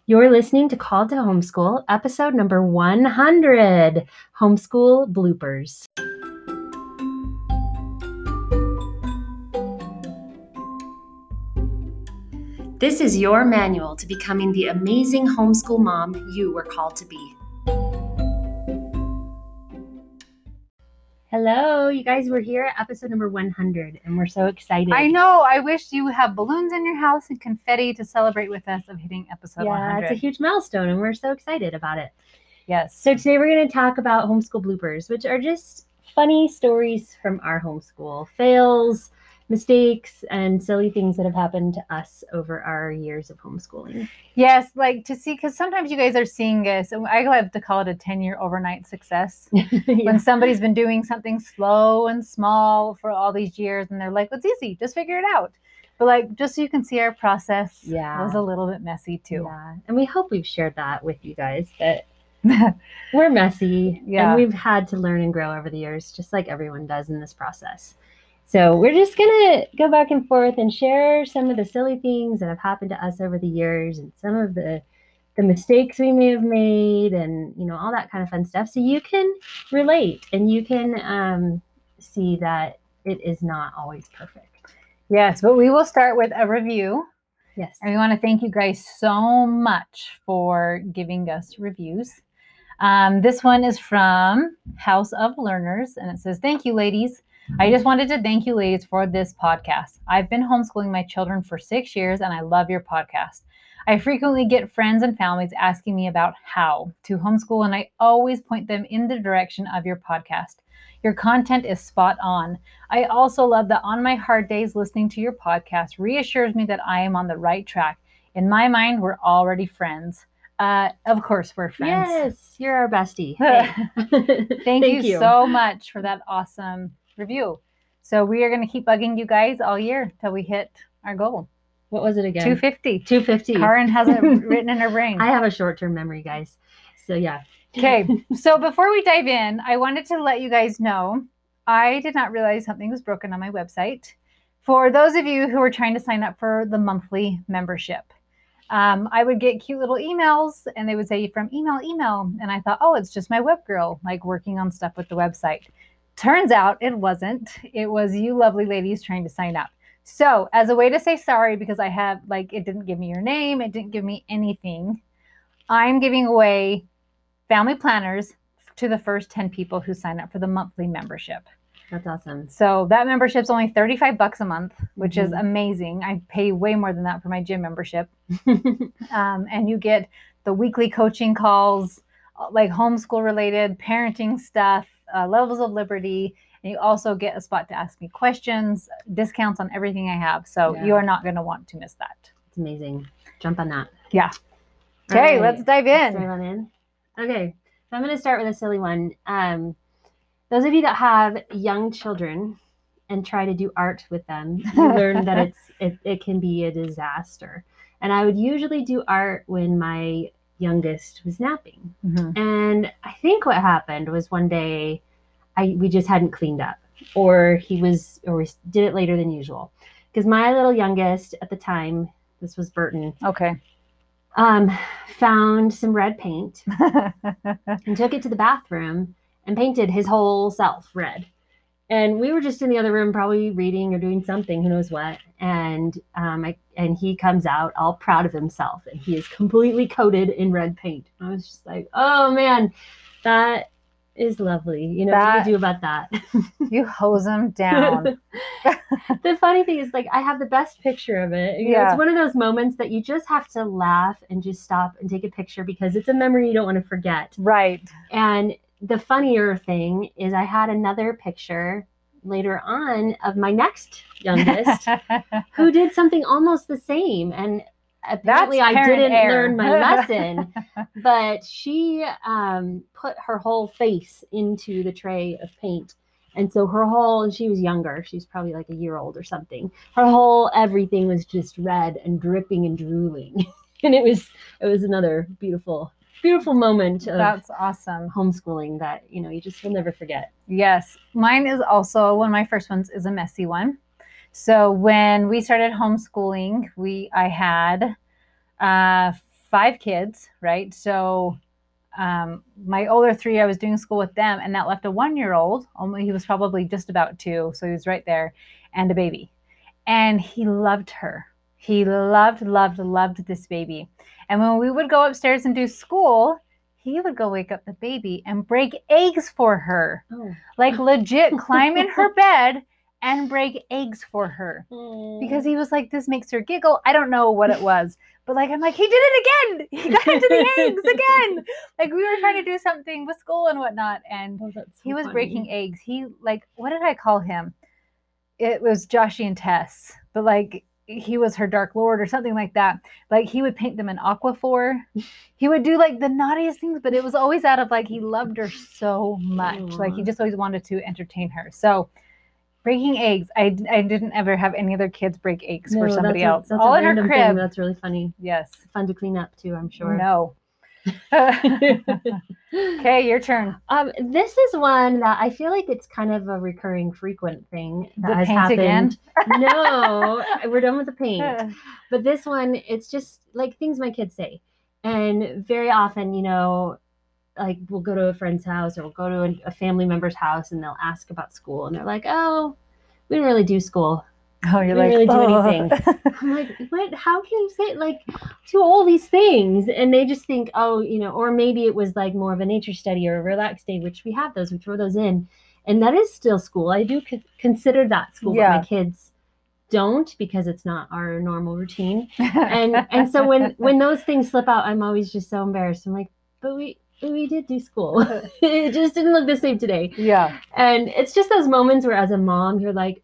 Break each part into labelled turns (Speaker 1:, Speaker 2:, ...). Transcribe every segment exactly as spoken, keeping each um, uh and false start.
Speaker 1: You're listening to Called to Homeschool, episode number one hundred, Homeschool Bloopers. This is your manual to becoming the amazing homeschool mom you were called to be. Hello, you guys, we're here at episode number one hundred, and we're so excited.
Speaker 2: I know. I wish you have balloons in your house and confetti to celebrate with us of hitting episode
Speaker 1: yeah,
Speaker 2: one hundred.
Speaker 1: It's a huge milestone, and we're so excited about it.
Speaker 2: Yes.
Speaker 1: So today we're going to talk about homeschool bloopers, which are just funny stories from our homeschool, fails, mistakes, and silly things that have happened to us over our years of homeschooling.
Speaker 2: Yes, like to see, because sometimes you guys are seeing this, and I like to call it a ten-year overnight success. yeah. When somebody's been doing something slow and small for all these years, and they're like, "It's easy, just figure it out." But like, just so you can see our process
Speaker 1: yeah.
Speaker 2: was a little bit messy too.
Speaker 1: Yeah, and we hope we've shared that with you guys, that we're messy,
Speaker 2: yeah.
Speaker 1: and we've had to learn and grow over the years, just like everyone does in this process. So we're just going to go back and forth and share some of the silly things that have happened to us over the years and some of the the mistakes we may have made and, you know, all that kind of fun stuff. So you can relate and you can um, see that it is not always perfect.
Speaker 2: Yes, but we will start with a review.
Speaker 1: Yes.
Speaker 2: And we want to thank you guys so much for giving us reviews. Um, this one is from House of Learners, and it says, "Thank you, ladies. I just wanted to thank you, ladies, for this podcast. I've been homeschooling my children for six years, and I love your podcast. I frequently get friends and families asking me about how to homeschool, and I always point them in the direction of your podcast. Your content is spot on. I also love that on my hard days, listening to your podcast reassures me that I am on the right track. In my mind, we're already friends." Uh, of course, we're friends.
Speaker 1: Yes, you're our bestie. Hey.
Speaker 2: Thank, Thank you, you so much for that awesome review. So we are going to keep bugging you guys all year till we hit our goal.
Speaker 1: What was it again?
Speaker 2: two fifty.
Speaker 1: two fifty.
Speaker 2: Karen has it written in her brain.
Speaker 1: I have a short-term memory, guys. So yeah.
Speaker 2: Okay. So before we dive in, I wanted to let you guys know I did not realize something was broken on my website. For those of you who are trying to sign up for the monthly membership, Um, I would get cute little emails and they would say from email, email. And I thought, oh, it's just my web girl, like working on stuff with the website. Turns out it wasn't. It was you lovely ladies trying to sign up. So as a way to say sorry, because I have like, it didn't give me your name. It didn't give me anything. I'm giving away family planners to the first ten people who sign up for the monthly membership.
Speaker 1: That's awesome.
Speaker 2: So that membership's only thirty-five bucks a month, which mm-hmm. is amazing. I pay way more than that for my gym membership. um, and you get the weekly coaching calls, like homeschool related, parenting stuff, uh, levels of liberty. And you also get a spot to ask me questions, discounts on everything I have. So yeah. you are not going to want to miss that.
Speaker 1: It's amazing. Jump on that.
Speaker 2: Yeah. Okay, right. let's dive in.
Speaker 1: Let's dive on in. Okay. So I'm going to start with a silly one. Um, Those of you that have young children and try to do art with them, you learn that it's it, it can be a disaster. And I would usually do art when my youngest was napping. Mm-hmm. And I think what happened was one day I we just hadn't cleaned up, or he was or we did it later than usual. Because my little youngest at the time, this was Burton.
Speaker 2: Okay.
Speaker 1: Um, found some red paint and took it to the bathroom and painted his whole self red. And we were just in the other room, probably reading or doing something, who knows what. And um, I, and he comes out all proud of himself, and he is completely coated in red paint. I was just like, oh man, that is lovely. You know, that, what do you do about that?
Speaker 2: You hose him down.
Speaker 1: The funny thing is, like, I have the best picture of it. You know, yeah. It's one of those moments that you just have to laugh and just stop and take a picture because it's a memory you don't want to forget.
Speaker 2: Right.
Speaker 1: And the funnier thing is I had another picture later on of my next youngest who did something almost the same. And apparently I didn't error. learn my lesson, but she um, put her whole face into the tray of paint. And so her whole, and she was younger, she's probably like a year old or something. Her whole, everything was just red and dripping and drooling. And it was, it was another beautiful beautiful moment of
Speaker 2: That's awesome.
Speaker 1: homeschooling that, you know, you just will never forget.
Speaker 2: Yes. Mine is also, one of my first ones is a messy one. So when we started homeschooling, we, I had uh, five kids, right? So um, my older three, I was doing school with them, and that left a one-year-old. Only he was probably just about two, so he was right there, and a baby. And he loved her. He loved, loved, loved this baby. And when we would go upstairs and do school, he would go wake up the baby and break eggs for her. Oh. Like legit climb in her bed and break eggs for her. Mm. Because he was like, this makes her giggle. I don't know what it was. But like, I'm like, he did it again. He got into the eggs again. Like we were trying to do something with school and whatnot. And oh, so he was funny. Breaking eggs. He like, what did I call him? It was Joshy and Tess. But like, he was her Dark Lord or something like that. Like he would paint them in Aquaphor. He would do like the naughtiest things, but it was always out of like, he loved her so much. Aww. Like he just always wanted to entertain her. So breaking eggs. I, I didn't ever have any other kids break eggs no, for somebody
Speaker 1: that's a,
Speaker 2: else.
Speaker 1: That's
Speaker 2: all
Speaker 1: a
Speaker 2: in her
Speaker 1: random
Speaker 2: crib.
Speaker 1: Thing. That's really funny.
Speaker 2: Yes.
Speaker 1: Fun to clean up too, I'm sure.
Speaker 2: No. Okay, your turn.
Speaker 1: Um, this is one that I feel like it's kind of a recurring, frequent thing that
Speaker 2: the
Speaker 1: has
Speaker 2: paint
Speaker 1: happened.
Speaker 2: Again?
Speaker 1: No, we're done with the paint. But this one, it's just like things my kids say. And very often, you know, like we'll go to a friend's house or we'll go to a, a family member's house and they'll ask about school. And they're like, oh, we didn't really do school.
Speaker 2: Oh, you're
Speaker 1: we
Speaker 2: like,
Speaker 1: didn't really
Speaker 2: oh.
Speaker 1: do anything. I'm like, what? How can you say like do all these things? And they just think, oh, you know, or maybe it was like more of a nature study or a relaxed day, which we have those, we throw those in. And that is still school. I do c- consider that school, yeah. But my kids don't because it's not our normal routine. And and so when, when those things slip out, I'm always just so embarrassed. I'm like, but we we did do school. It just didn't look the same today.
Speaker 2: Yeah.
Speaker 1: And it's just those moments where as a mom, you're like,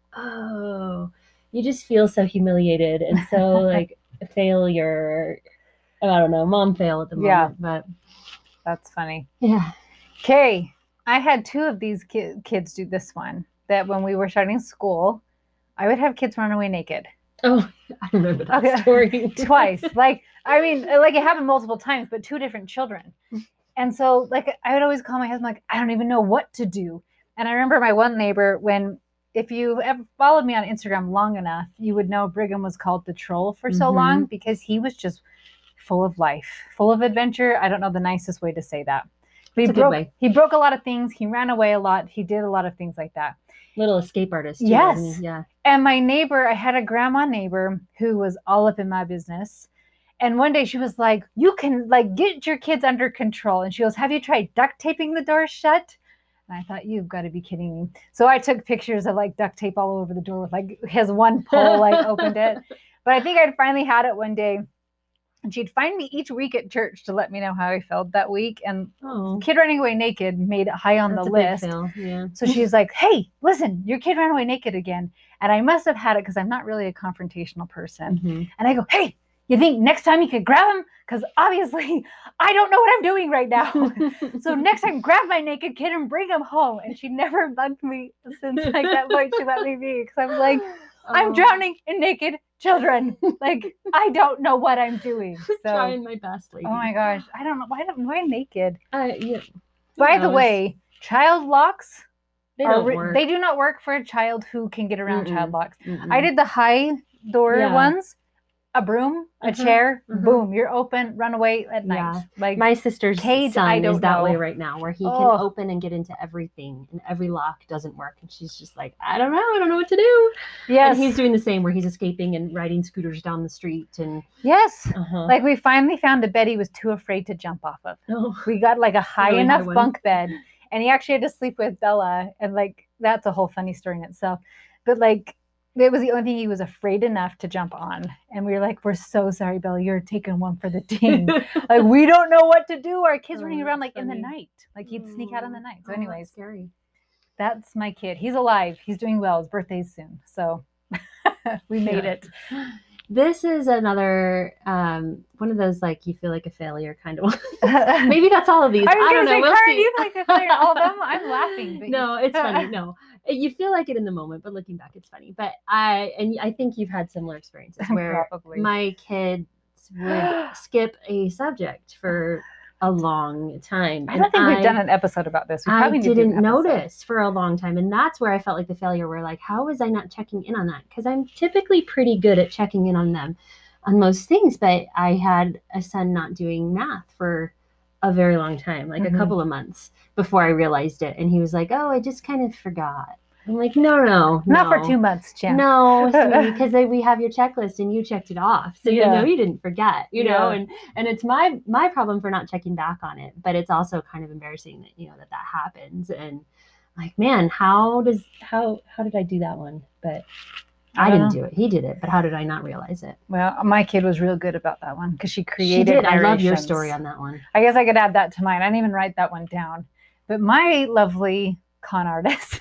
Speaker 1: oh, you just feel so humiliated and so like a failure. I don't know, mom fail at the moment. Yeah. But
Speaker 2: that's funny.
Speaker 1: Yeah.
Speaker 2: Okay. I had two of these ki- kids do this one, that when we were starting school, I would have kids run away naked.
Speaker 1: Oh, I remember that okay. story.
Speaker 2: Twice. Like, I mean, like it happened multiple times, but two different children. And so like, I would always call my husband, like, I don't even know what to do. And I remember my one neighbor, when, if you ever followed me on Instagram long enough, you would know Brigham was called the troll for so mm-hmm. long because he was just full of life, full of adventure. I don't know the nicest way to say that. But he broke, he broke a lot of things. He ran away a lot. He did a lot of things like that.
Speaker 1: Little escape artist. Too,
Speaker 2: yes.
Speaker 1: Yeah.
Speaker 2: And my neighbor, I had a grandma neighbor who was all up in my business. And one day she was like, you can like get your kids under control. And she goes, have you tried duct taping the door shut? And I thought, you've got to be kidding me. So I took pictures of like duct tape all over the door with like his one pole, like opened it. But I think I'd finally had it one day. And she'd find me each week at church to let me know how I felt that week. And oh. Kid running away naked made it high on
Speaker 1: That's
Speaker 2: the
Speaker 1: a
Speaker 2: list.
Speaker 1: Big fail. Yeah.
Speaker 2: So she's like, hey, listen, your kid ran away naked again. And I must have had it because I'm not really a confrontational person. Mm-hmm. And I go, hey, you think next time you could grab him? Because obviously I don't know what I'm doing right now. So next time, grab my naked kid and bring him home. And she never bugged me since like that point. She let me be because I was like, I'm oh. drowning in naked children. Like, I don't know what I'm doing. So,
Speaker 1: trying my best, lady.
Speaker 2: Oh my gosh. I don't know. Why don't why naked?
Speaker 1: Uh, yeah.
Speaker 2: By the way, child locks,
Speaker 1: they, don't re- work.
Speaker 2: they do not work for a child who can get around Mm-mm. child locks. Mm-mm. I did the high door yeah. ones. A broom, a mm-hmm. chair, mm-hmm. boom, you're open, run away at night. Yeah. Like
Speaker 1: my sister's
Speaker 2: Cade,
Speaker 1: son
Speaker 2: I don't
Speaker 1: is that
Speaker 2: know.
Speaker 1: way right now, where he
Speaker 2: oh.
Speaker 1: can open and get into everything, and every lock doesn't work. And she's just like, I don't know, I don't know what to do.
Speaker 2: Yes.
Speaker 1: And he's doing the same, where he's escaping and riding scooters down the street. And
Speaker 2: yes,
Speaker 1: uh-huh.
Speaker 2: like we finally found a bed he was too afraid to jump off of.
Speaker 1: Oh.
Speaker 2: We got like a high
Speaker 1: really
Speaker 2: enough
Speaker 1: high
Speaker 2: bunk bed, and he actually had to sleep with Bella, and like that's a whole funny story in itself. But like, it was the only thing he was afraid enough to jump on. And we were like, we're so sorry, Bella, you're taking one for the team. Like, we don't know what to do. Our kids oh, running around like funny. in the night. Like he'd sneak out in the night. So
Speaker 1: oh,
Speaker 2: anyways,
Speaker 1: that's scary.
Speaker 2: That's my kid. He's alive. He's doing well. His birthday's soon. So we made it.
Speaker 1: This is another um, one of those, like, you feel like a failure kind of one. Maybe that's all of these. I,
Speaker 2: I
Speaker 1: don't know.
Speaker 2: Say,
Speaker 1: we'll
Speaker 2: Karen,
Speaker 1: see.
Speaker 2: Do you feel like a failure in all of them? I'm laughing. But
Speaker 1: no, it's funny. No. You feel like it in the moment, but looking back, it's funny. But I, and I think you've had similar experiences where
Speaker 2: Probably.
Speaker 1: my kids would skip a subject for a long time.
Speaker 2: I don't
Speaker 1: and
Speaker 2: think
Speaker 1: I,
Speaker 2: we've done an episode about this. We
Speaker 1: I
Speaker 2: probably
Speaker 1: didn't notice for a long time. And that's where I felt like the failure, where like, how was I not checking in on that? Because I'm typically pretty good at checking in on them. on most things, but I had a son not doing math for a very long time, like mm-hmm. a couple of months before I realized it. And he was like, oh, I just kind of forgot. I'm like, no, no,
Speaker 2: not
Speaker 1: no.
Speaker 2: for two months, Jen.
Speaker 1: No, because we have your checklist and you checked it off, so yeah. you know you didn't forget, you yeah. know. And and it's my my problem for not checking back on it, but it's also kind of embarrassing that you know that that happens. And like, man, how does how how did I do that one? But I, I didn't know. do it. He did it, but how did I not realize it?
Speaker 2: Well, my kid was real good about that one because she created.
Speaker 1: She did.
Speaker 2: Narrations.
Speaker 1: I love your story on that one.
Speaker 2: I guess I could add that to mine. I didn't even write that one down, but my lovely con artist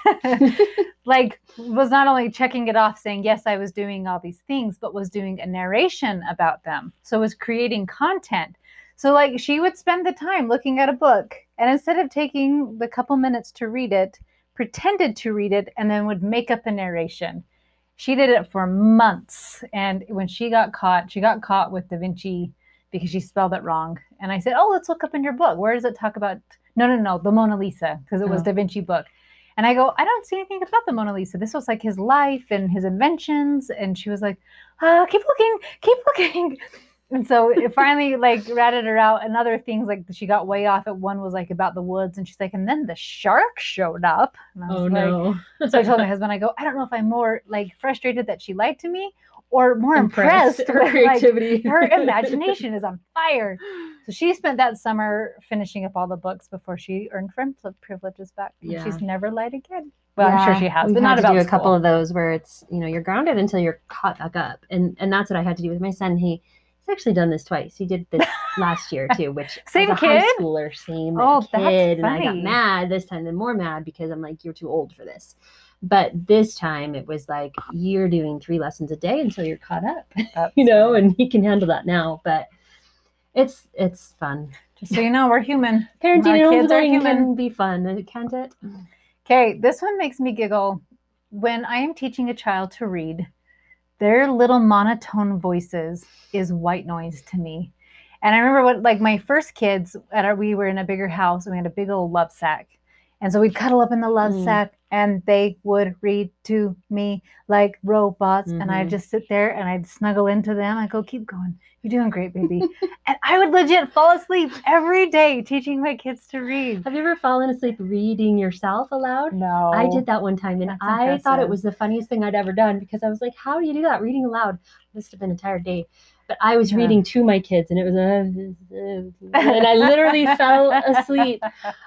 Speaker 2: like was not only checking it off saying yes I was doing all these things, but was doing a narration about them, so was creating content. So like she would spend the time looking at a book, and instead of taking the couple minutes to read it, pretended to read it and then would make up a narration. She did it for months, and when she got caught she got caught with Da Vinci because she spelled it wrong. And I said, oh, let's look up in your book, where does it talk about No, no, no, the Mona Lisa, because it was oh. Da Vinci book. And I go, I don't see anything about the Mona Lisa. This was like his life and his inventions. And she was like, oh, keep looking, keep looking. And so it finally like ratted her out. And other things like she got way off at one was like about the woods. And she's like, and then the shark showed up. And I was
Speaker 1: oh,
Speaker 2: like,
Speaker 1: no.
Speaker 2: So I told my husband, I go, I don't know if I'm more like frustrated that she lied to me or more impressed.
Speaker 1: Her creativity.
Speaker 2: Like, her imagination is on fire. So she spent that summer finishing up all the books before she earned friend privileges back. Yeah. She's never lied again. Well, yeah, I'm sure she has,
Speaker 1: We've
Speaker 2: but not
Speaker 1: to
Speaker 2: about
Speaker 1: do a
Speaker 2: school.
Speaker 1: couple of those where it's, you know, you're grounded until you're caught back up. And and that's what I had to do with my son. He he's actually done this twice. He did this last year too, which
Speaker 2: same
Speaker 1: as a
Speaker 2: kid?
Speaker 1: high schooler, same
Speaker 2: oh,
Speaker 1: kid.
Speaker 2: That's
Speaker 1: and
Speaker 2: funny.
Speaker 1: I got mad this time, then more mad because I'm like, you're too old for this. But this time it was like, you're doing three lessons a day until you're caught up, you know, and he can handle that now. But it's it's fun.
Speaker 2: Just so you know, we're human.
Speaker 1: Parenting and kids are human. Can be fun, can't it?
Speaker 2: Okay, this one makes me giggle. When I am teaching a child to read, their little monotone voices is white noise to me. And I remember what, like my first kids, at our, we were in a bigger house and we had a big old love sack. And so we'd cuddle up in the love mm. sack and they would read to me like robots. Mm-hmm. And I'd just sit there and I'd snuggle into them. I'd go, keep going. You're doing great, baby. And I would legit fall asleep every day teaching my kids to read.
Speaker 1: Have you ever fallen asleep reading yourself aloud?
Speaker 2: No.
Speaker 1: I did that one time and That's I impressive. thought it was the funniest thing I'd ever done because I was like, how do you do that? Reading aloud. Must have been a tired day. But I was yeah. reading to my kids and it was, uh, uh, and I literally fell asleep.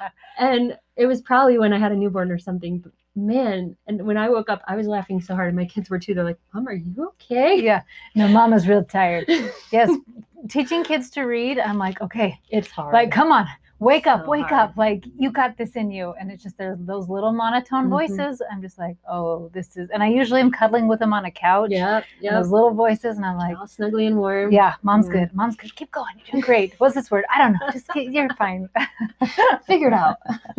Speaker 1: And it was probably when I had a newborn or something. But man, and when I woke up, I was laughing so hard and my kids were too. They're like, Mom, are you okay?
Speaker 2: Yeah. No, Mama's real tired. Yes. Teaching kids to read, I'm like, okay.
Speaker 1: It's hard.
Speaker 2: Like, come on. Wake up,
Speaker 1: so
Speaker 2: wake
Speaker 1: hard.
Speaker 2: up. Like, you got this in you. And it's just, there's those little monotone mm-hmm. voices. I'm just like, oh, this is, and I usually am cuddling with them on a couch.
Speaker 1: Yeah. Yeah.
Speaker 2: Those little voices. And I'm like,
Speaker 1: all snuggly and warm.
Speaker 2: Yeah. Mom's mm-hmm. good. Mom's good. Keep going. You're doing great. What's this word? I don't know. Just get, you're fine.
Speaker 1: Figure it out.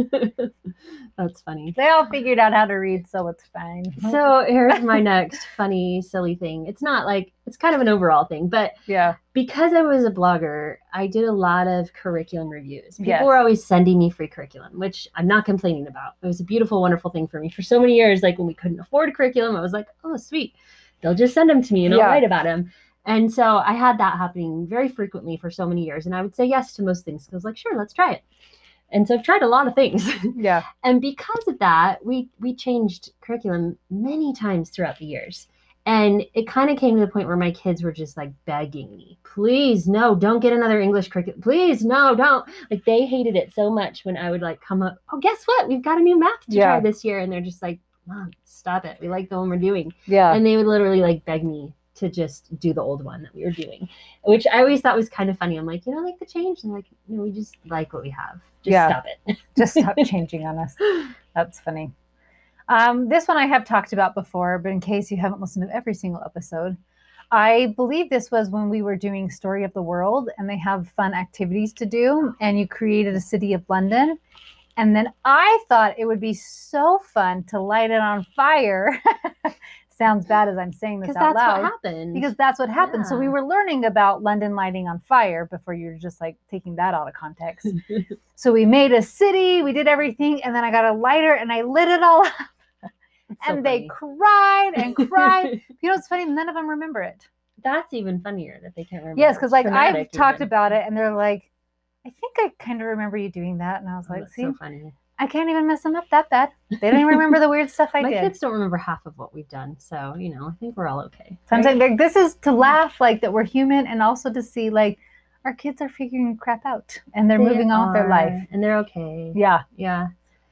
Speaker 1: That's funny.
Speaker 2: They all figured out how to read, so it's fine.
Speaker 1: So here's my next funny, silly thing. It's not like, it's kind of an overall thing, but
Speaker 2: yeah,
Speaker 1: because I was a blogger, I did a lot of curriculum reviews. People
Speaker 2: yes.
Speaker 1: were always sending me free curriculum, which I'm not complaining about. It was a beautiful, wonderful thing for me for so many years. Like when we couldn't afford a curriculum, I was like, oh, sweet. They'll just send them to me and I'll
Speaker 2: yeah.
Speaker 1: write about them. And so I had that happening very frequently for so many years. And I would say yes to most things. Because I was like, sure, let's try it. And so I've tried a lot of things.
Speaker 2: Yeah.
Speaker 1: And because of that, we we changed curriculum many times throughout the years. And it kind of came to the point where my kids were just like begging me, please, no, don't get another English curriculum. Please, no, don't. Like they hated it so much when I would like come up, oh, guess what? We've got a new math to
Speaker 2: yeah.
Speaker 1: try this year. And they're just like, Mom, stop it. We like the one we're doing.
Speaker 2: Yeah.
Speaker 1: And they would literally like beg me to just do the old one that we were doing, which I always thought was kind of funny. I'm like, you know, like the change. And like, no, we just like what we have. Just
Speaker 2: yeah.
Speaker 1: stop it.
Speaker 2: Just stop changing on us. That's funny. Um, this one I have talked about before, but in case you haven't listened to every single episode, I believe this was when we were doing Story of the World and they have fun activities to do and you created a city of London. And then I thought it would be so fun to light it on fire. Sounds bad as I'm saying this out
Speaker 1: that's
Speaker 2: loud.
Speaker 1: What happened.
Speaker 2: Because that's what happened.
Speaker 1: Yeah.
Speaker 2: So we were learning about London lighting on fire before you're just like taking that out of context. So we made a city, we did everything, and then I got a lighter and I lit it all up. And so they cried and cried. You know, it's funny, none of them remember it.
Speaker 1: that's even funnier that they can't remember.
Speaker 2: Yes, because like I've
Speaker 1: Traumatic
Speaker 2: talked
Speaker 1: even.
Speaker 2: about it, and they're like, I think I kind of remember you doing that, and I was
Speaker 1: Oh,
Speaker 2: like,
Speaker 1: that's
Speaker 2: see,
Speaker 1: so funny.
Speaker 2: I can't even mess them up that bad. They don't even remember the weird stuff I
Speaker 1: My
Speaker 2: did.
Speaker 1: kids don't remember half of what we've done, so you know, I think we're all okay.
Speaker 2: So I'm
Speaker 1: right?
Speaker 2: saying like, this is to laugh like that we're human, and also to see like our kids are figuring crap out and they're
Speaker 1: They
Speaker 2: moving on with their
Speaker 1: are,
Speaker 2: life.
Speaker 1: and they're okay.
Speaker 2: Yeah.
Speaker 1: Yeah.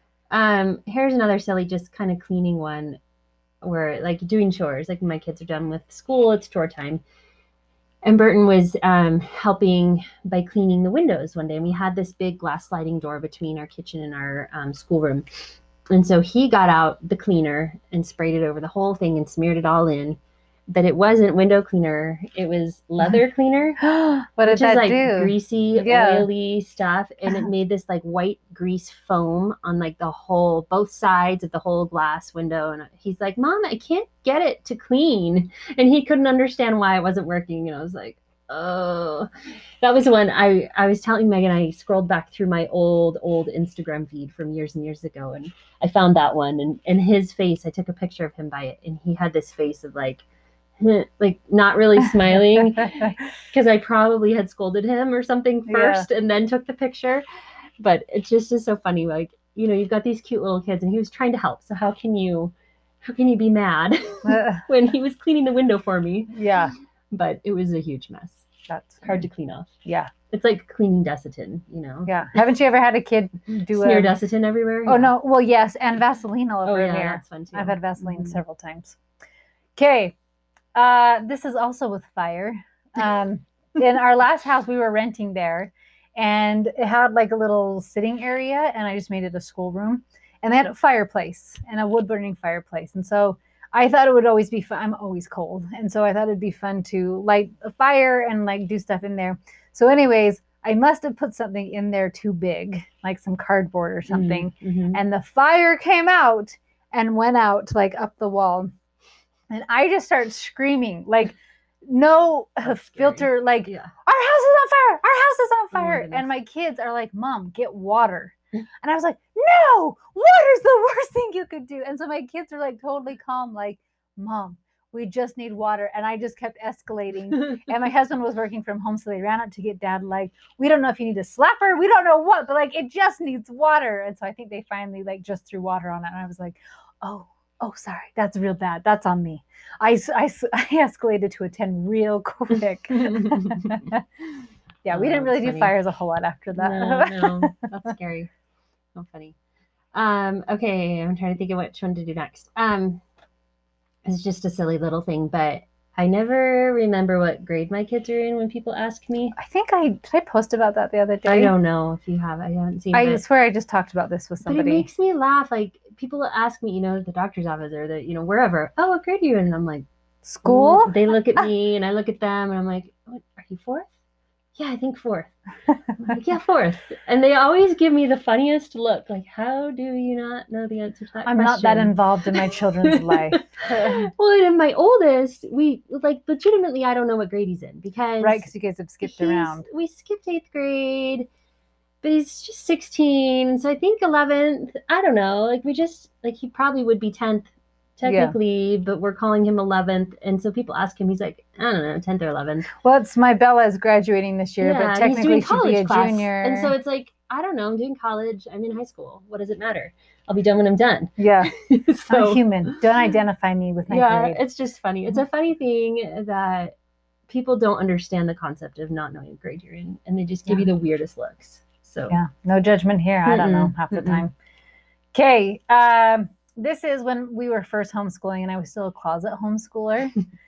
Speaker 1: Um, here's another silly, just kind of cleaning one, where like doing chores, like when my kids are done with school, it's chore time. And Burton was um, helping by cleaning the windows one day. And we had this big glass sliding door between our kitchen and our um, schoolroom. And so he got out the cleaner and sprayed it over the whole thing and smeared it all in. But it wasn't window cleaner. It was leather cleaner.
Speaker 2: What did
Speaker 1: which
Speaker 2: that
Speaker 1: is like
Speaker 2: do?
Speaker 1: greasy,
Speaker 2: Yeah.
Speaker 1: oily stuff. And it made this like white grease foam on like the whole, both sides of the whole glass window. And he's like, Mom, I can't get it to clean. And he couldn't understand why it wasn't working. And I was like, oh, that was when I, I was telling Megan, I scrolled back through my old, old Instagram feed from years and years ago. And I found that one, and, and his face, I took a picture of him by it. And he had this face of like, like not really smiling, because I probably had scolded him or something first, yeah. and then took the picture. But it just is so funny. Like, you know, you've got these cute little kids, and he was trying to help. So how can you, how can you be mad when he was cleaning the window for me?
Speaker 2: Yeah.
Speaker 1: But it was a huge mess. That's hard to clean off.
Speaker 2: Yeah.
Speaker 1: It's like cleaning Desitin, you know?
Speaker 2: Yeah. Haven't you ever had a kid do
Speaker 1: Smear
Speaker 2: a...
Speaker 1: Desitin everywhere?
Speaker 2: Oh, yeah. No. Well, yes. And Vaseline all over
Speaker 1: oh, yeah,
Speaker 2: hair.
Speaker 1: That's fun too.
Speaker 2: I've had Vaseline
Speaker 1: mm-hmm.
Speaker 2: several times. Okay. Uh, this is also with fire. Um, in our last house, we were renting there, and it had like a little sitting area, and I just made it a schoolroom. And they had a fireplace and a wood burning fireplace. And so I thought it would always be fun. I'm always cold. And so I thought it'd be fun to light a fire and like do stuff in there. So anyways, I must have put something in there too big, like some cardboard or something.
Speaker 1: Mm-hmm.
Speaker 2: And the fire came out and went out like up the wall. And I just started screaming, like no filter, like,
Speaker 1: yeah.
Speaker 2: Our house is on fire. Our house is on fire.
Speaker 1: Oh my
Speaker 2: and my kids are like, Mom, get water. And I was like, no, water's the worst thing you could do. And so my kids were like totally calm, like, Mom, we just need water. And I just kept escalating. And my husband was working from home, so they ran out to get Dad, like, we don't know if you need to slap her. We don't know what, but like, it just needs water. And so I think they finally like just threw water on it. And I was like, oh, oh, sorry, that's real bad. That's on me. I, I, I escalated to a ten real quick. Yeah, we
Speaker 1: oh,
Speaker 2: didn't really
Speaker 1: funny.
Speaker 2: do fires a whole lot after that.
Speaker 1: No, no, that's scary. So funny. Um, okay, I'm trying to think of which one to do next. Um, it's just a silly little thing, but I never remember what grade my kids are in when people ask me.
Speaker 2: I think I did I post about that the other day.
Speaker 1: I don't know if you have. I haven't seen
Speaker 2: I
Speaker 1: it.
Speaker 2: swear I just talked about this with somebody.
Speaker 1: But it makes me laugh. Like, people ask me, you know, at the doctor's office or the, you know, wherever, oh, what grade are you in? And I'm like,
Speaker 2: school?
Speaker 1: Mm. They look at me and I look at them and I'm like, what, are you fourth? Yeah, I think fourth. I'm like, yeah, fourth. And they always give me the funniest look. Like, how do you not know the answer to that
Speaker 2: I'm
Speaker 1: question?
Speaker 2: not that involved in my children's life.
Speaker 1: Well, and my oldest, we, like, legitimately, I don't know what grade he's in. Because
Speaker 2: right, because you guys have skipped around.
Speaker 1: We skipped eighth grade. But he's just sixteen. So I think eleventh. I don't know. Like, we just, like, he probably would be tenth. Technically, yeah. But we're calling him eleventh. And so people ask him, he's like, I don't know, tenth or eleventh.
Speaker 2: Well, it's my Bella is graduating this year,
Speaker 1: yeah,
Speaker 2: but technically she'd be a
Speaker 1: class.
Speaker 2: junior.
Speaker 1: And so it's like, I don't know, I'm doing college. I'm in high school. What does it matter? I'll be done when I'm done.
Speaker 2: Yeah.
Speaker 1: So,
Speaker 2: I'm human. Don't identify me with my
Speaker 1: yeah,
Speaker 2: grade.
Speaker 1: It's just funny. It's a funny thing that people don't understand the concept of not knowing what grade you're in. And they just give yeah. you the weirdest looks. So
Speaker 2: yeah, no judgment here. I don't know half the
Speaker 1: Mm-mm.
Speaker 2: time. Okay. Um, This is when we were first homeschooling and I was still a closet homeschooler.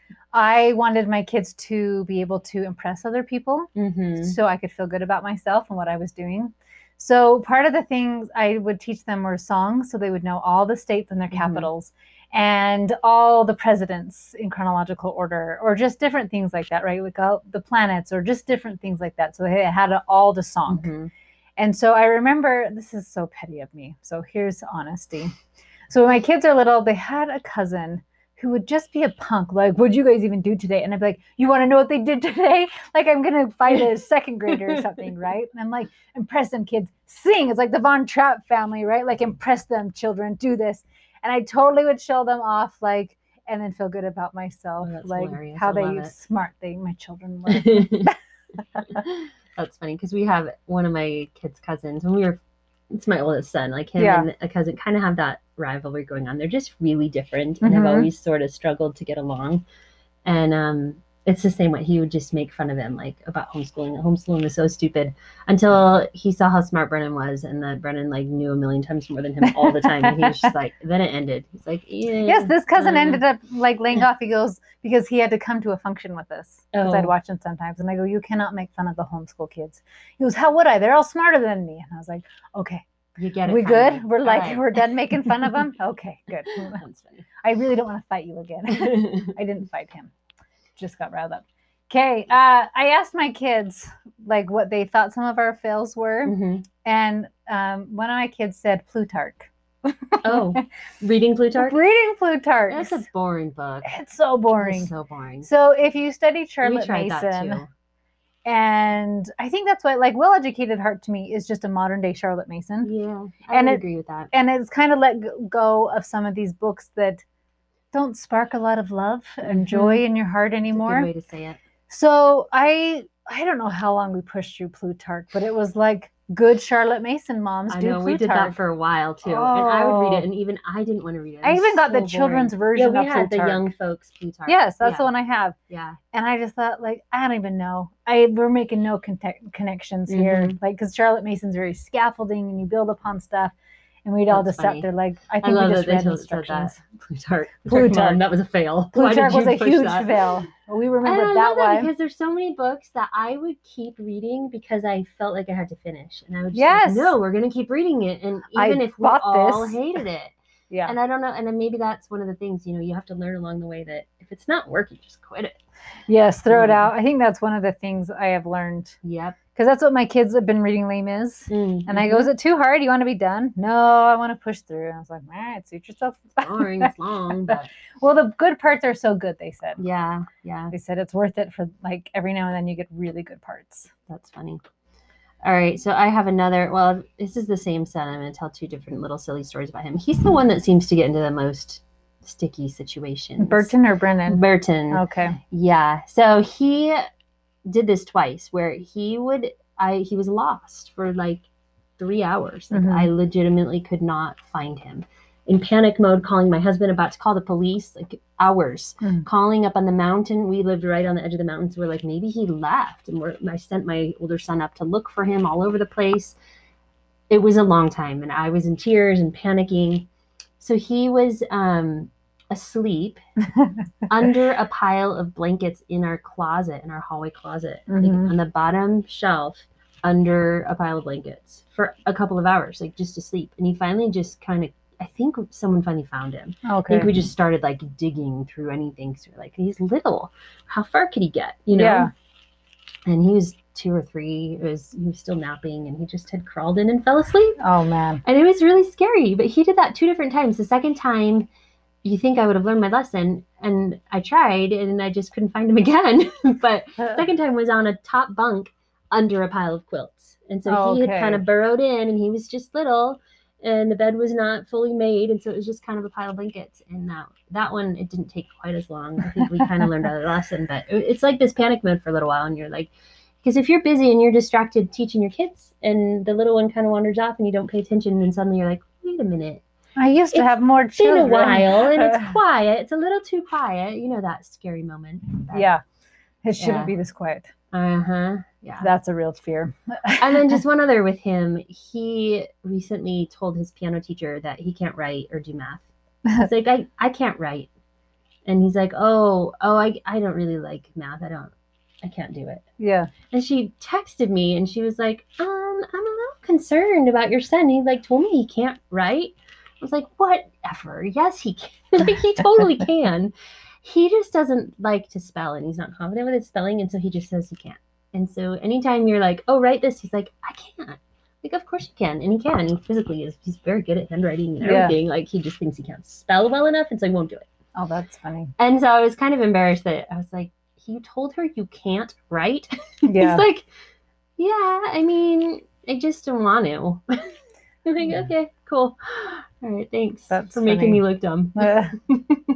Speaker 2: I wanted my kids to be able to impress other people
Speaker 1: mm-hmm.
Speaker 2: so I could feel good about myself and what I was doing. So part of the things I would teach them were songs, so they would know all the states and their
Speaker 1: mm-hmm.
Speaker 2: capitals and all the presidents in chronological order, or just different things like that, right? Like all the planets or just different things like that. So they had all the song.
Speaker 1: Mm-hmm.
Speaker 2: And so I remember, this is so petty of me. So here's honesty. So when my kids are little, they had a cousin who would just be a punk. Like, what'd you guys even do today? And I'd be like, you want to know what they did today? Like, I'm going to fight a second grader or something, right? And I'm like, impress them, kids. Sing. It's like the Von Trapp family, right? Like, impress them, children. Do this. And I totally would show them off, like, and then feel good about myself,
Speaker 1: Oh, that's
Speaker 2: like
Speaker 1: hilarious.
Speaker 2: how
Speaker 1: I
Speaker 2: they
Speaker 1: love it.
Speaker 2: smart they my children were.
Speaker 1: That's funny because we have one of my kids' cousins when we were. It's my oldest son. Like him
Speaker 2: Yeah.
Speaker 1: and a cousin kind of have that rivalry going on. They're just really different, and
Speaker 2: Mhm.
Speaker 1: have always sort of struggled to get along. And um, it's the same way. He would just make fun of him, like about homeschooling. Homeschooling was so stupid until he saw how smart Brennan was, and that Brennan like knew a million times more than him all the time. And he was just like, then it ended. He's like, yeah,
Speaker 2: Yes, this cousin
Speaker 1: uh,
Speaker 2: ended up like laying off. He goes because he had to come to a function with us because
Speaker 1: Oh.
Speaker 2: I'd watch him sometimes, and I go, "You cannot make fun of the homeschool kids." He goes, "How would I? They're all smarter than me." And I was like, "Okay,
Speaker 1: You get it.
Speaker 2: we
Speaker 1: finally.
Speaker 2: good? We're
Speaker 1: All
Speaker 2: like
Speaker 1: right.
Speaker 2: we're done making fun of them. Okay, good."
Speaker 1: That's funny.
Speaker 2: I really don't want to fight you again. I didn't fight him. Just got riled up. Okay, uh, I asked my kids like what they thought some of our fails were,
Speaker 1: Mm-hmm.
Speaker 2: and um, one of my kids said Plutarch.
Speaker 1: Oh, reading Plutarch?
Speaker 2: Reading Plutarch.
Speaker 1: That's a boring book.
Speaker 2: It's so boring.
Speaker 1: It's so boring.
Speaker 2: So if you study
Speaker 1: We
Speaker 2: Charlotte
Speaker 1: tried that
Speaker 2: Mason,
Speaker 1: too.
Speaker 2: and I think that's why, like, Well-Educated Heart to me is just a modern day Charlotte Mason.
Speaker 1: Yeah, I
Speaker 2: And
Speaker 1: would
Speaker 2: it-
Speaker 1: agree with that.
Speaker 2: And it's kind of let go of some of these books that don't spark a lot of love and
Speaker 1: Mhm.
Speaker 2: joy in your heart
Speaker 1: That's a
Speaker 2: anymore.
Speaker 1: good way to say it.
Speaker 2: So I I don't know how long we pushed through Plutarch, but it was like good Charlotte Mason moms
Speaker 1: I
Speaker 2: do
Speaker 1: know
Speaker 2: Plutarch.
Speaker 1: we did that for a while too, and I would read
Speaker 2: Oh.
Speaker 1: it, and even I didn't want to read it. It
Speaker 2: I
Speaker 1: was
Speaker 2: even got the
Speaker 1: so
Speaker 2: children's
Speaker 1: boring.
Speaker 2: version
Speaker 1: Yeah, we
Speaker 2: of
Speaker 1: had the
Speaker 2: Plutarch.
Speaker 1: young folks Plutarch.
Speaker 2: Yes, that's
Speaker 1: yeah.
Speaker 2: the one I have.
Speaker 1: Yeah,
Speaker 2: And I just thought, like, I don't even know. I we're making no conte- connections here,
Speaker 1: Mhm.
Speaker 2: like, because Charlotte Mason's very scaffolding, and you build upon stuff. And we'd all
Speaker 1: That's
Speaker 2: just sat
Speaker 1: funny.
Speaker 2: there, like, I
Speaker 1: I
Speaker 2: think
Speaker 1: love
Speaker 2: we just
Speaker 1: that they
Speaker 2: read
Speaker 1: told- said that.
Speaker 2: instructions.
Speaker 1: Plutarch.
Speaker 2: Plutarch.
Speaker 1: Plutarch. Mom, that was a fail. Why
Speaker 2: Plutarch
Speaker 1: did
Speaker 2: was
Speaker 1: you
Speaker 2: a
Speaker 1: push
Speaker 2: huge
Speaker 1: that?
Speaker 2: fail. We remember
Speaker 1: And I
Speaker 2: that
Speaker 1: love that
Speaker 2: one.
Speaker 1: because there's so many books that I would keep reading because I felt like I had to finish, and I would just
Speaker 2: Yes.
Speaker 1: like, no, we're gonna keep reading it, and
Speaker 2: I
Speaker 1: even if we
Speaker 2: bought
Speaker 1: all
Speaker 2: this.
Speaker 1: hated it.
Speaker 2: Yeah.
Speaker 1: And I don't know, and then maybe that's one of the things, you know, you have to learn along the way that if it's not working, just quit it.
Speaker 2: Yes, throw it
Speaker 1: Mm.
Speaker 2: out. I think that's one of the things I have learned.
Speaker 1: Yep.
Speaker 2: Because that's what my kids have been reading Les Mis.
Speaker 1: Mm-hmm.
Speaker 2: And I go, is it too hard? You want to be done? No, I want to push through. And I was like, all right, suit yourself.
Speaker 1: boring, it's long, but
Speaker 2: Well, the good parts are so good, they said.
Speaker 1: yeah, yeah,
Speaker 2: They said it's worth it for, like, every now and then you get really good parts.
Speaker 1: that's funny. All right, so I have another. Well, this is the same son. I'm going to tell two different little silly stories about him. He's the one that seems to get into the most sticky situations.
Speaker 2: Burton or Brennan?
Speaker 1: Burton.
Speaker 2: Okay.
Speaker 1: Yeah. So he did this twice where he would I he was lost for like three hours. Like
Speaker 2: Mhm.
Speaker 1: I legitimately could not find him. In panic mode, calling my husband, about to call the police, like hours.
Speaker 2: Mhm.
Speaker 1: Calling up on the mountain. We lived right on the edge of the mountains. We're like, maybe he left. And we're, I sent my older son up to look for him all over the place. It was a long time, and I was in tears and panicking. So he was um, asleep under a pile of blankets in our closet, in our hallway closet, like
Speaker 2: Mhm.
Speaker 1: on the bottom shelf under a pile of blankets for a couple of hours, like just asleep. And he finally just kind of, I think someone finally found him. I
Speaker 2: Okay.
Speaker 1: think we just started like digging through anything. So we're like, he's little. How far could he get? You know?
Speaker 2: Yeah.
Speaker 1: And he was two or three. It was he was still napping, and he just had crawled in and fell asleep.
Speaker 2: Oh, man.
Speaker 1: And it was really scary. But he did that two different times. The second time, you think I would have learned my lesson, and I tried, and I just couldn't find him again. But the second time was on a top bunk under a pile of quilts. And so
Speaker 2: Oh,
Speaker 1: he
Speaker 2: okay.
Speaker 1: had kind of burrowed in, and he was just little, and the bed was not fully made, and so it was just kind of a pile of blankets. And that that one, it didn't take quite as long. I think we kind of learned our lesson, but it- it's like this panic mode for a little while, and you're like, because if you're busy and you're distracted teaching your kids, and the little one kind of wanders off, and you don't pay attention, and suddenly you're like, wait a minute,
Speaker 2: I used to
Speaker 1: It's
Speaker 2: have more
Speaker 1: it's been
Speaker 2: children.
Speaker 1: a while, and it's quiet. It's a little too quiet. You know that scary moment.
Speaker 2: Yeah. It shouldn't
Speaker 1: Yeah.
Speaker 2: be this quiet.
Speaker 1: Uh huh. Yeah.
Speaker 2: That's a real fear.
Speaker 1: And then just one other with him. He recently told his piano teacher that he can't write or do math. He's like, I, I can't write. And he's like, oh, oh, I, I don't really like math. I don't, I can't do it.
Speaker 2: Yeah.
Speaker 1: And she texted me and she was like, um, I'm a little concerned about your son. He like told me he can't write. I was like, whatever. Yes, he can. Like he totally can. He just doesn't like to spell, and he's not confident with his spelling, and so he just says he can't. And so anytime you're like, oh, write this, he's like, I can't. Like, of course you can. And he can. He physically is. He's very good at handwriting and
Speaker 2: Yeah.
Speaker 1: everything. Like, he just thinks he can't spell well enough, and so he won't do it.
Speaker 2: Oh, that's funny.
Speaker 1: And so I was kind of embarrassed that I was like, you told her you can't write?
Speaker 2: Yeah.
Speaker 1: He's like, yeah, I mean, I just don't want to. I'm like,
Speaker 2: Yeah.
Speaker 1: okay, cool. All right, thanks
Speaker 2: That's
Speaker 1: for making
Speaker 2: funny.
Speaker 1: me look dumb.
Speaker 2: Uh,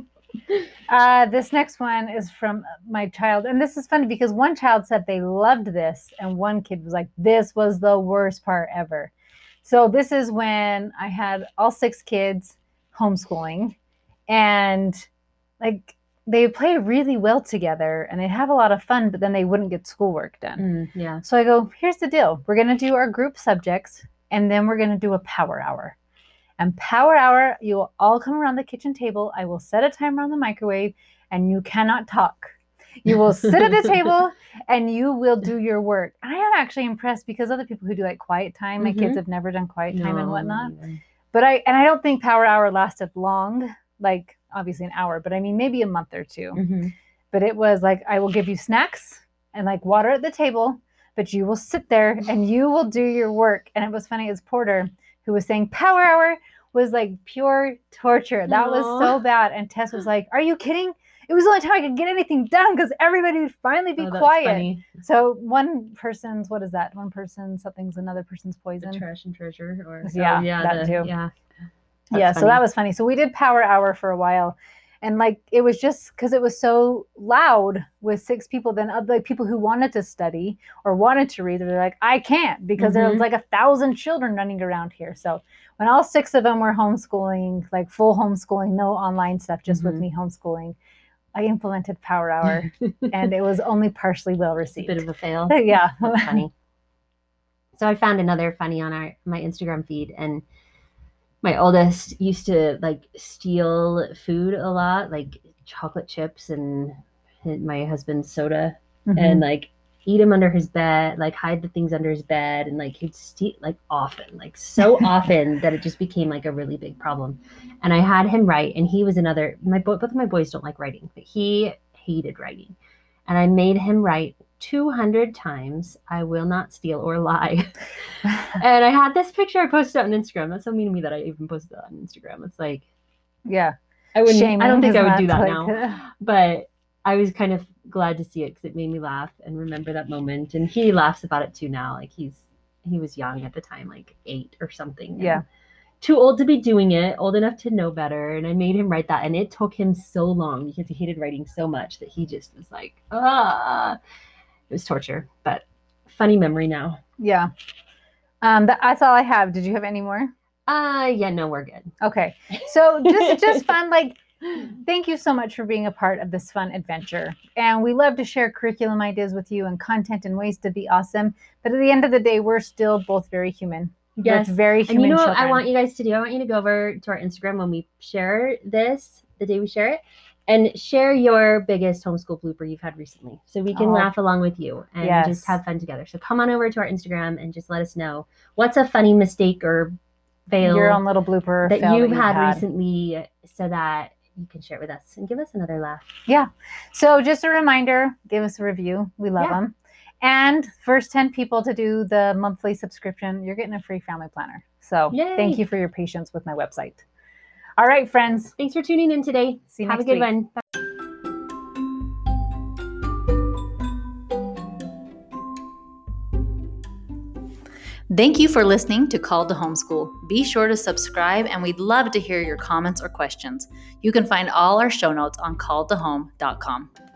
Speaker 2: Uh, this next one is from my child. And this is funny because one child said they loved this. And one kid was like, this was the worst part ever. So this is when I had all six kids homeschooling. And like they play really well together and they'd have a lot of fun, but then they wouldn't get schoolwork done.
Speaker 1: Mm, yeah.
Speaker 2: So I go, here's the deal. We're going to do our group subjects and then we're going to do a power hour. And power hour, you will all come around the kitchen table. I will set a timer on the microwave and you cannot talk. You will sit at the table and you will do your work. I am actually impressed because other people who do like quiet time, my mm-hmm. kids have never done quiet time no, and whatnot. Either. But I, and I don't think power hour lasted long, like obviously an hour, but I mean, maybe a month or two. Mm-hmm. But it was like, I will give you snacks and like water at the table, but you will sit there and you will do your work. And it was funny as Porter, who was saying power hour was like pure torture. That Aww. was so bad. And Tess was like, are you kidding? It was the only time I could get anything done because everybody would finally be oh, quiet. Funny. So one person's, what is that? One person, something's another person's poison.
Speaker 1: The trash and treasure. Or
Speaker 2: Yeah,
Speaker 1: oh, yeah
Speaker 2: that
Speaker 1: the,
Speaker 2: too.
Speaker 1: Yeah,
Speaker 2: yeah so that was funny. So we did power hour for a while. And like, it was just because it was so loud with six people, then other like, people who wanted to study or wanted to read, they're like, I can't because mm-hmm. there was like a thousand children running around here. So when all six of them were homeschooling, like full homeschooling, no online stuff, just mm-hmm. with me homeschooling, I implemented power hour and it was only partially well received.
Speaker 1: A bit of a fail.
Speaker 2: Yeah.
Speaker 1: That's funny. So I found another funny on our my Instagram feed, and my oldest used to like steal food a lot, like chocolate chips and my husband's soda, mm-hmm. and like eat them under his bed, like hide the things under his bed, and like he'd steal like often, like so often that it just became like a really big problem. And I had him write, and he was another. My both of my boys don't like writing, but he hated writing, and I made him write two hundred times, I will not steal or lie. And I had this picture I posted on Instagram. That's so mean to me that I even posted that on Instagram. It's like,
Speaker 2: yeah,
Speaker 1: I wouldn't,
Speaker 2: Shaming
Speaker 1: I don't think I would do that
Speaker 2: like,
Speaker 1: now, but I was kind of glad to see it because it made me laugh and remember that moment. And he laughs about it too now. Like he's, he was young at the time, like eight or something.
Speaker 2: Yeah.
Speaker 1: Too old to be doing it, old enough to know better. And I made him write that. And it took him so long because he hated writing so much that he just was like, ah. It was torture, but funny memory now.
Speaker 2: Yeah. Um, that's all I have. Did you have any more?
Speaker 1: Uh, yeah, no, we're good.
Speaker 2: Okay. So just, just fun, like, thank you so much for being a part of this fun adventure. And we love to share curriculum ideas with you and content and ways to be awesome. But at the end of the day, we're still both very human.
Speaker 1: Yes.
Speaker 2: We're very human.
Speaker 1: And you know
Speaker 2: children.
Speaker 1: what I want you guys to do? I want you to go over to our Instagram when we share this, the day we share it, and share your biggest homeschool blooper you've had recently so we can oh. laugh along with you and yes. just have fun together. So come on over to our Instagram and just let us know what's a funny mistake or fail
Speaker 2: your own little blooper
Speaker 1: that you've
Speaker 2: that
Speaker 1: had,
Speaker 2: had
Speaker 1: recently so that you can share it with us and give us another laugh.
Speaker 2: Yeah. So just a reminder, give us a review. We love yeah. them. And first ten people to do the monthly subscription, you're getting a free family planner. So Yay. Thank you for your patience with my website. All right, friends.
Speaker 1: Thanks for tuning in today.
Speaker 2: See you
Speaker 1: Have
Speaker 2: next
Speaker 1: a good
Speaker 2: week.
Speaker 1: one. Bye.
Speaker 3: Thank you for listening to Called to Homeschool. Be sure to subscribe, and we'd love to hear your comments or questions. You can find all our show notes on called to home dot com.